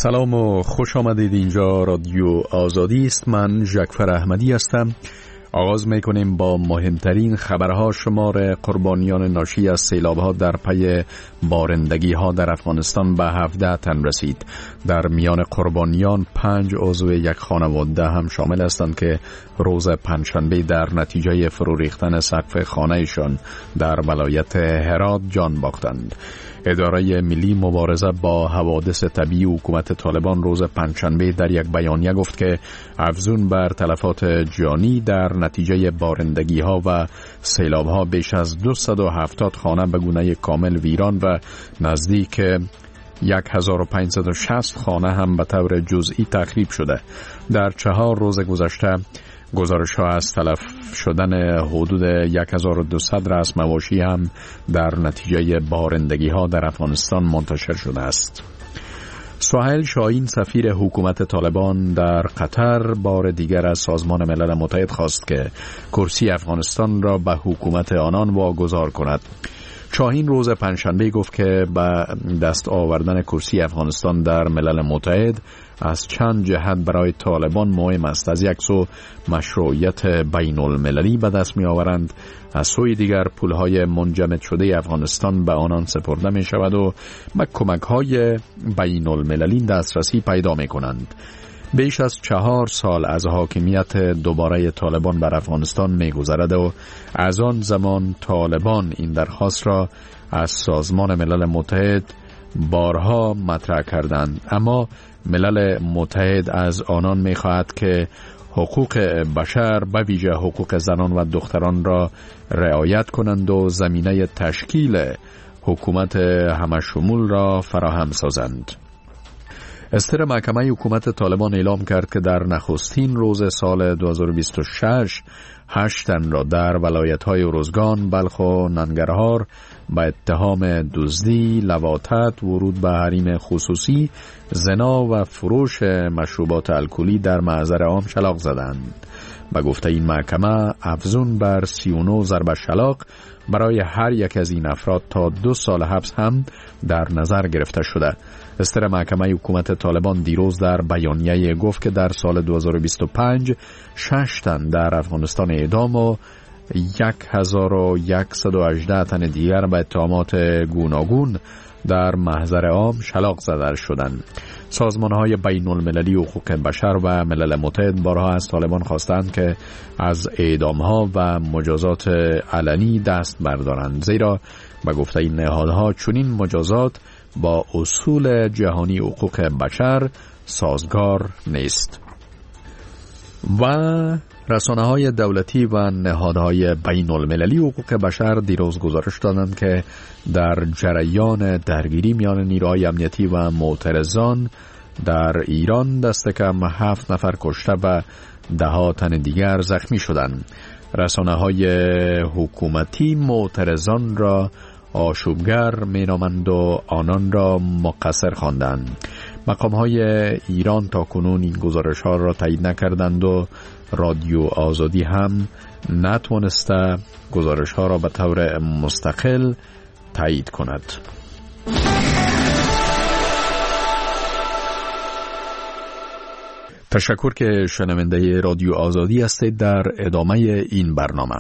سلام و خوش آمدید. اینجا رادیو آزادی است. من جعفر احمدی هستم. آغاز میکنیم با مهمترین خبرها. شمار قربانیان ناشی از سیلاب‌ها در پی بارندگی‌ها در افغانستان به 17 تن رسید. در میان قربانیان 5 عضو یک خانواده هم شامل هستند که روز پنجشنبه در نتیجه فرو ریختن سقف خانه‌شان در ولایت هرات جان باختند. اداره ملی مبارزه با حوادث طبیعی حکومت طالبان روز پنجشنبه در یک بیانیه گفت که افزون بر تلفات جانی در نتیجه بارندگی‌ها و سیلاب‌ها بیش از 270 خانه به گونه کامل ویران و نزدیک 1560 خانه هم به طور جزئی تخریب شده. در 4 روز گذشته گزارش‌ها از تلف شدن حدود 1200 رأس مواشی هم در نتیجه بارندگی‌ها در افغانستان منتشر شده است. سهیل شاهین سفیر حکومت طالبان در قطر بار دیگر از سازمان ملل متحد خواست که کرسی افغانستان را به حکومت آنان واگذار کند. شاهین روز پنجشنبه گفت که به دست آوردن کرسی افغانستان در ملل متحد از چند جهت برای طالبان مهم است. از یک سو مشروعیت بین المللی به دست می آورند، از سوی دیگر پولهای منجمد شده افغانستان به آنان سپرده می شود و به کمکهای بین المللی دسترسی پیدا می کنند. بیش از 4 سال از حاکمیت دوباره طالبان بر افغانستان می گذرد و از آن زمان طالبان این درخواست را از سازمان ملل متحد بارها مطرح کردند، اما ملل متحد از آنان می خواهد که حقوق بشر به ویژه حقوق زنان و دختران را رعایت کنند و زمینه تشکیل حکومت همشمول را فراهم سازند. استر محکمه حکومت طالبان اعلام کرد که در نخستین روز سال 2026 8 تن را در ولایت‌های ارزگان، بلخ و ننگرهار به اتهام دزدی، لواطت، ورود به حریم خصوصی، زنا و فروش مشروبات الکلی در محضر عام شلاق زدند. به گفته این محکمه افزون بر 39 ضرب شلاق برای هر یک از این افراد تا 2 سال حبس هم در نظر گرفته شده. استر محکمه حکومت طالبان دیروز در بیانیه گفت که در سال 2025 6 تن در افغانستان اعدام و 1118 تن دیگر به اتهامات گوناگون در محضر عام شلاق زده شدند. سازمان‌های بین المللی حقوق بشر و ملل متحد بارها از طالبان خواستند که از اعدام‌ها و مجازات علنی دست بردارند، زیرا به گفته این نهادها چنین مجازات با اصول جهانی حقوق بشر سازگار نیست. و رسانه‌های دولتی و نهادهای بین المللی حقوق بشر دیروز گزارش دادند که در جریان درگیری میان نیروهای امنیتی و معترضان در ایران دست کم 7 نفر کشته و 10 تن دیگر زخمی شدند. رسانه‌های حکومتی معترضان را آشوبگر مینامند و آنان را مقصر خواندند. مقام‌های ایران تا کنون این گزارش‌ها را تایید نکردند و رادیو آزادی هم نتوانسته گزارش‌ها را به طور مستقل تایید کند. تشکر که شنونده رادیو آزادی هستید. در ادامه این برنامه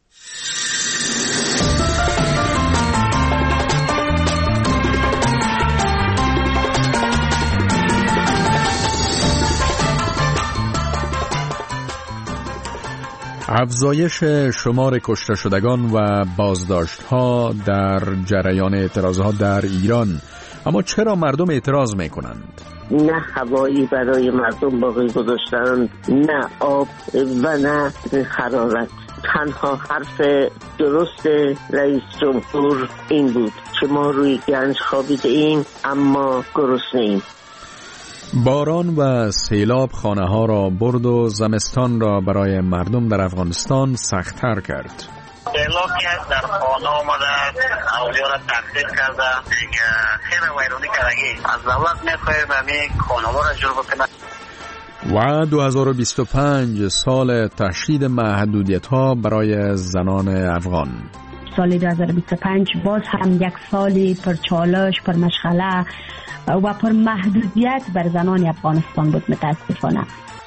افزایش شمار کشته شدگان و بازداشت‌ها در جریان اعتراضات در ایران. اما چرا مردم اعتراض می‌کنند؟ نه هوایی برای مردم باقی گذاشتند، نه آب و نه حرارت. تنها حرف درست رئیس جمهور این بود که ما روی گنج خوابیده ایم اما گرسنه ایم. باران و سیلاب خانه‌ها را برد و زمستان را برای مردم در افغانستان سخت‌تر کرد. سیلاب که در خانه آمده اولیا را تخریب کرده، خیلی ویرانی کرده. از دولت می‌خواهیم همین خانه‌ها را جور بکنه. و 2025 سال تشدید محدودیت‌ها برای زنان افغان. سال 2025 باز هم یک سال پر چالش، پر مشغله و پر محدودیت بر زنان افغانستان بود متاسفانه.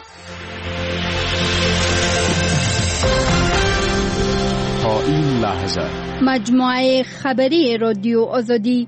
تا این لحظه مجموعه خبری رادیو آزادی.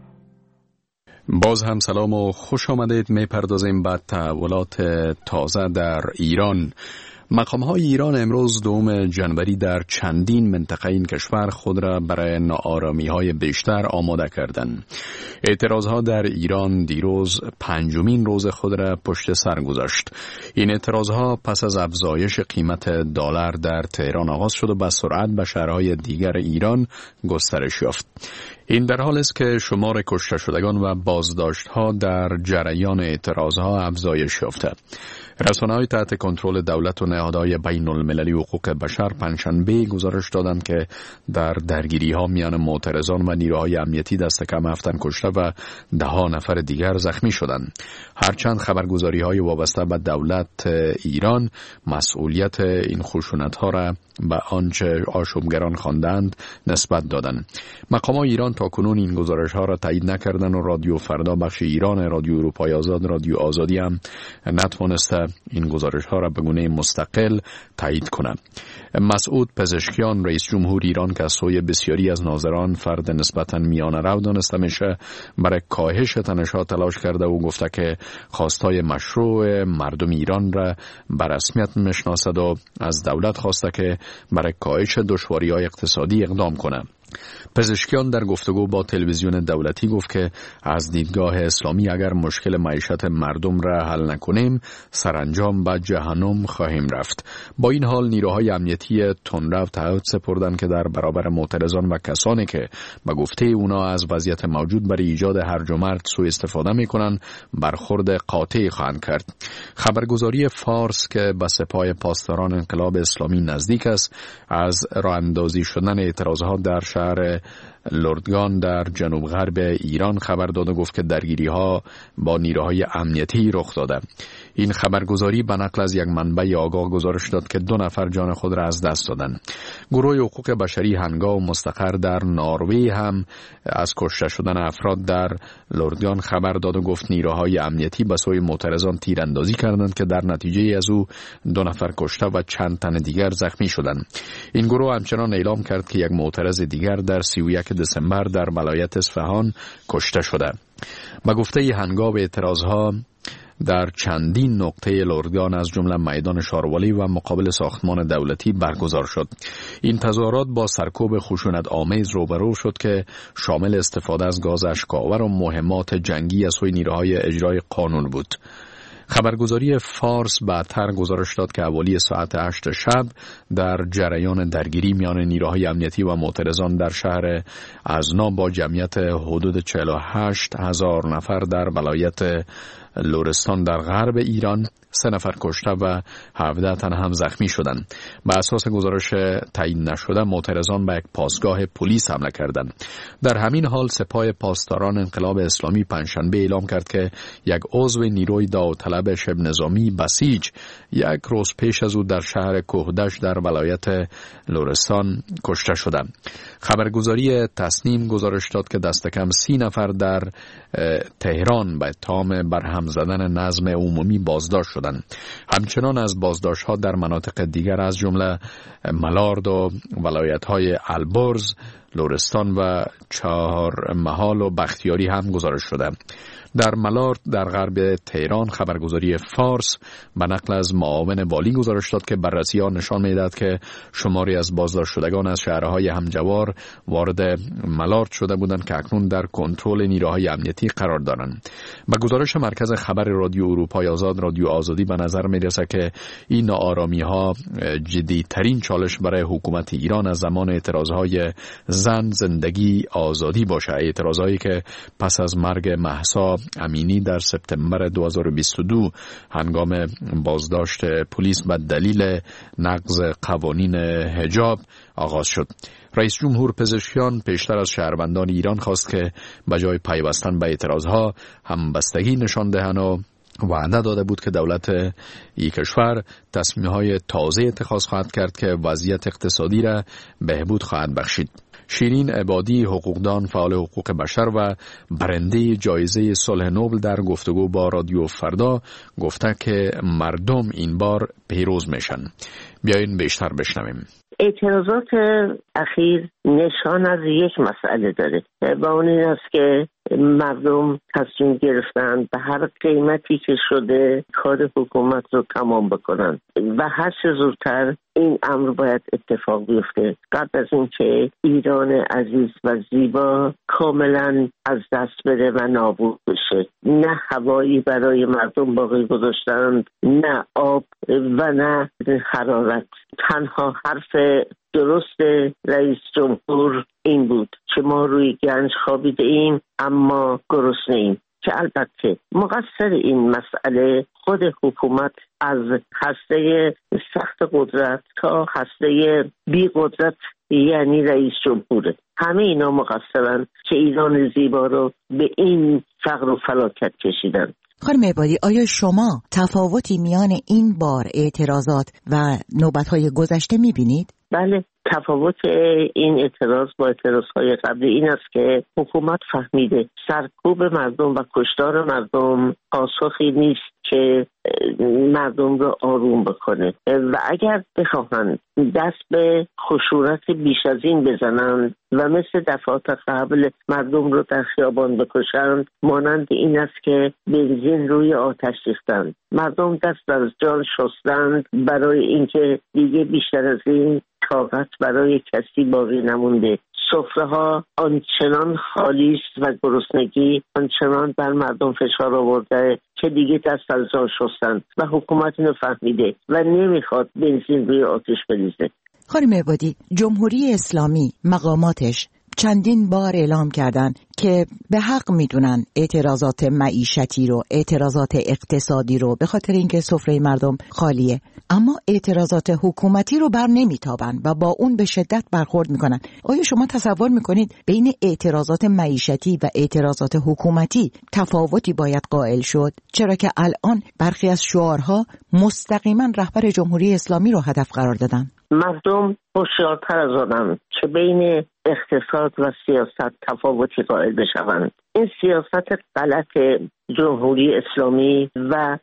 باز هم سلام و خوش آمدید. میپردازیم به تحولات تازه در ایران. مقام‌های ایران امروز 2 جنوری در چندین منطقه این کشور خود را برای ناآرامی‌های بیشتر آماده کردند. اعتراضها در ایران دیروز 5مین روز خود را پشت سر گذاشت. این اعتراضها پس از افزایش قیمت دلار در تهران آغاز شد و به سرعت به شهرهای دیگر ایران گسترش یافت. این در حالی است که شمار کشته شدگان و بازداشت‌ها در جریان اعتراضها افزایش یافته. رسانه‌های تحت کنترل دولت و نهادهای بین‌المللی حقوق بشر پنجشنبه گزارش دادند که در درگیری‌ها میان معترضان و نیروهای امنیتی دست کم 7 تن کشته و 10 نفر دیگر زخمی شدند. هرچند خبرگزاری‌های وابسته به دولت ایران مسئولیت این خشونت‌ها را به آنچه آشوبگران خواندند نسبت دادند. مقامات ایران تاکنون این گزارش‌ها را تایید نکردند و رادیو فردا بخش ایران رادیو اروپای آزاد رادیو آزادی هم نتوانسته این گزارش‌ها را به گونه مستقل تایید کند. مسعود پزشکیان رئیس جمهور ایران که از سوی بسیاری از ناظران فرد نسبتاً میانه رو دانسته میشه برای کاهش تنش‌ها تلاش کرده و گفته که خواستای مشروع مردم ایران را به رسمیت میشناسد و از دولت خواسته که برای کاهش دشواری‌های اقتصادی اقدام کنه. پزشکیان در گفتگو با تلویزیون دولتی گفت که از دیدگاه اسلامی اگر مشکل معیشت مردم را حل نکنیم سرانجام به جهنم خواهیم رفت. با این حال نیروهای امنیتی تندرو تعهد سپردند که در برابر معترضان و کسانی که به گفته اونا از وضعیت موجود برای ایجاد هرج و مرج سوء استفاده میکنند برخورد قاطعی خواهند کرد. خبرگزاری فارس که به سپاه پاسداران انقلاب اسلامی نزدیک است از راه اندازی شدن اعتراضات در شهر لردگان در جنوب غرب ایران خبر داد و گفت که درگیری‌ها با نیروهای امنیتی رخ داده. این خبرگزاری به نقل از یک منبع آگاه گزارش داد که 2 نفر جان خود را از دست دادند. گروه حقوق بشری هنگا و مستقر در نروژ هم از کشته شدن افراد در لردگان خبر داد و گفت نیروهای امنیتی به سوی معترضان تیراندازی کردند که در نتیجه از او 2 نفر کشته و چند تن دیگر زخمی شدند. این گروه همچنان اعلام کرد که یک معترض دیگر در 31 دسامبر در ولایت اصفهان کشته شده. به گفته هنگام اعتراضها در چندین نقطه لردگان از جمله میدان شاروالی و مقابل ساختمان دولتی برگزار شد. این تظاهرات با سرکوب خشونت آمیز روبرو شد که شامل استفاده از گاز اشک‌آور و مهمات جنگی از سوی نیروهای اجرای قانون بود. خبرگزاری فارس بعدتر گزارش داد که حوالی ساعت 8 شب در جریان درگیری میان نیروهای امنیتی و معترضان در شهر ازنا با جمعیت حدود 48,000 نفر در ولایت لرستان در غرب ایران 3 نفر کشته و 17 تن هم زخمی شدند. بر اساس گزارش تعیین نشده معترضان به یک پاسگاه پلیس حمله کردند. در همین حال سپاه پاسداران انقلاب اسلامی پنجشنبه اعلام کرد که یک عضو نیروی داوطلب شبه نظامی بسیج 1 روز پیش از او در شهر کوهدشت در ولایت لرستان کشته شده. خبرگزاری تصنیم گزارش داد که دست کم 30 نفر در تهران به اتهام برهم زدن نظم عمومی بازداشت شدند. همچنان از بازداشت‌ها در مناطق دیگر از جمله ملارد و ولایت‌های البرز، لرستان و چهارمحال و بختیاری هم گزارش شده. در ملارد در غرب تهران خبرگزاری فارس به نقل از معاون والی گزارش داد که بررسی‌ها نشان می‌دهد که شماری از بازداشت شدگان از شهرهای همجوار وارد ملارد شده بودند که اکنون در کنترل نیروهای امنیتی قرار دارند. به گزارش مرکز خبر رادیو اروپای آزاد رادیو آزادی به نظر می‌رسد که این ناآرامی‌ها جدی‌ترین چالش برای حکومت ایران از زمان اعتراضهای زن زندگی آزادی باشه، اعتراضایی که پس از مرگ مهسا امینی در سپتامبر 2022 هنگام بازداشت پلیس به دلیل نقض قوانین حجاب آغاز شد. رئیس جمهور پزشکیان پیشتر از شهروندان ایران خواست که بجای پیوستن به اعتراضها همبستگی نشان دهند و وعده داده بود که دولت این کشور تصمیم‌های تازه اتخاذ خواهد کرد که وضعیت اقتصادی را بهبود خواهد بخشید. شیرین عبادی، حقوقدان، فعال حقوق بشر و برنده جایزه صلح نوبل در گفتگو با رادیو فردا گفته که مردم این بار پیروز میشن. بیاین بیشتر بشنویم. اعتراضات اخیر نشان از یک مسئله داره و اون این است که مردم تصمیم گرفتن به هر قیمتی که شده کار حکومت رو تمام بکنن و هر چه زودتر این امر باید اتفاق بیفته قبل از اینکه ایران عزیز و زیبا کاملا از دست بره و نابود بشه. نه هوایی برای مردم باقی گذاشتند، نه آب و نه حرارت. تنها حرف درست رئیس جمهور این بود که ما روی گنج خوابیده ایم اما گرسنه ایم، که البته مقصر این مسئله خود حکومت از هسته سخت قدرت تا هسته بی قدرت یعنی رئیس جمهوره. همه اینا مقصرن که ایران زیبا رو به این فقر و فلاکت کشیدن. خانم عبادی، آیا شما تفاوتی میان این بار اعتراضات و نوبت‌های گذشته می‌بینید؟ بله، تفاوت این اعتراض با اعتراضهای قبلی این است که حکومت فهمیده سرکوب مردم و کشتار مردم پاسخی نیست که مردم رو آروم بکنه و اگر بخواهند دست به خشونت بیش از این بزنند و مثل دفعات قبل مردم رو در خیابان بکشند، مانند این است که بنزین روی آتش ریختند. مردم دست از جان شستند برای اینکه دیگه بیشتر از این طاقت برای کسی باقی نمونده. سفره ها آنچنان خالی است و گرسنگی آنچنان بر مردم فشار آورده که دیگه دست از جان شستند و حکومت اینو فهمیده و نمیخواد بنزین روی آتش بریزه. خانم عبادی، جمهوری اسلامی مقاماتش چندین بار اعلام کردن که به حق میدونن اعتراضات معیشتی رو، اعتراضات اقتصادی رو، به خاطر اینکه سفره مردم خالیه، اما اعتراضات حکومتی رو بر نمیتابن و با اون به شدت برخورد میکنن. آیا شما تصور میکنید بین اعتراضات معیشتی و اعتراضات حکومتی تفاوتی باید قائل شد؟ چرا که الان برخی از شعارها مستقیما رهبر جمهوری اسلامی رو هدف قرار دادن. مردم هوشیارتر از آنند که بین اقتصاد و سیاست تفاوتی قائل بشوند. این سیاست غلط جمهوری اسلامی و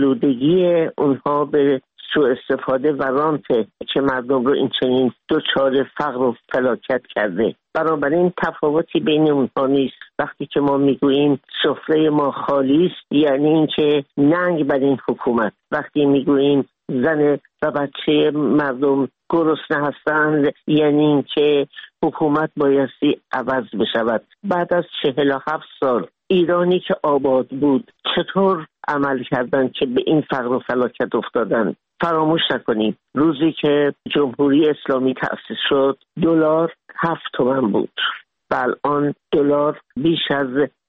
آلودگی اونها به سوء استفاده و رانت که مردم رو این چنین دچار فقر و فلاکت کرده. بنابراین تفاوتی بین اونها نیست. وقتی که ما میگوییم سفره ما خالی است یعنی اینکه ننگ بر این حکومت. وقتی میگوییم زن و بچه مردم گرسنه هستند یعنی اینکه حکومت بایستی عوض بشود. بعد از 47 سال ایرانی که آباد بود چطور عمل کردن که به این فقر و فلاکت افتادن؟ فراموش نکنیم روزی که جمهوری اسلامی تأسیس شد دلار 7 تومان بود و الان دلار بیش از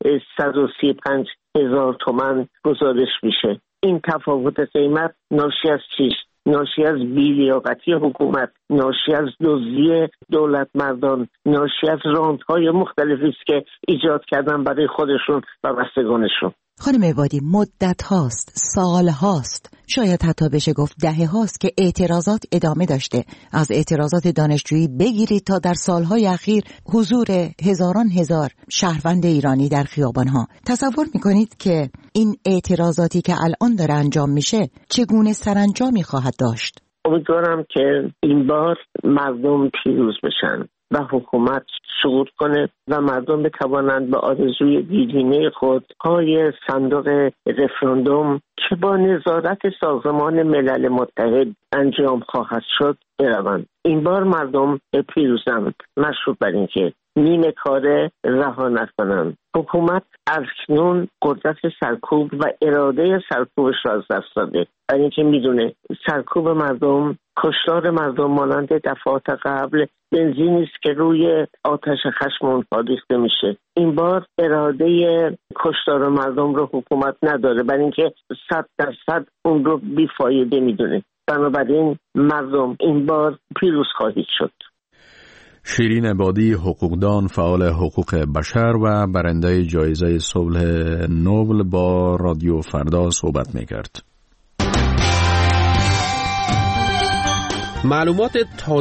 135,000 تومان گزارش میشه. این تفاوت قیمت ناشی از چیست؟ ناشی از بی‌لیاقتی حکومت، ناشی از دزدی دولت مردان، ناشی از راندهای مختلفی است که ایجاد کردن برای خودشون و بستگانشون. خانم عبادی، مدت هاست، سال هاست، شاید حتی بشه گفت دهه هاست که اعتراضات ادامه داشته. از اعتراضات دانشجویی بگیرید تا در سالهای اخیر حضور هزار شهروند ایرانی در خیابانها. تصور میکنید که این اعتراضاتی که الان داره انجام میشه چگونه سرانجامی خواهد داشت؟ امیدوارم که این بار مردم پیروز بشن و حکومت سقوط کنه و مردم بتوانند به آرزوی دیرینه خود پای صندوق رفراندوم که با نظارت سازمان ملل متحد انجام خواهد شد بروند. این بار مردم پیروزند، مشروط بر این که نیمه کاره رها نکنند. حکومت اکنون قدرت سرکوب و اراده سرکوبش را از دست داده. برای اینکه میدونه سرکوب مردم، کشتار مردم مانند دفعات قبل بنزینی است که روی آتش خشم اونها ریخته میشه. این بار اراده کشتار مردم رو حکومت نداره، برای اینکه 100% اون رو بیفایده میدونه. بنابراین مردم این بار پیروز خواهید شد. شیرین عبادی، حقوقدان، فعال حقوق بشر و برنده جایزه صلح نوبل با رادیو فردا صحبت میکرد. معلومات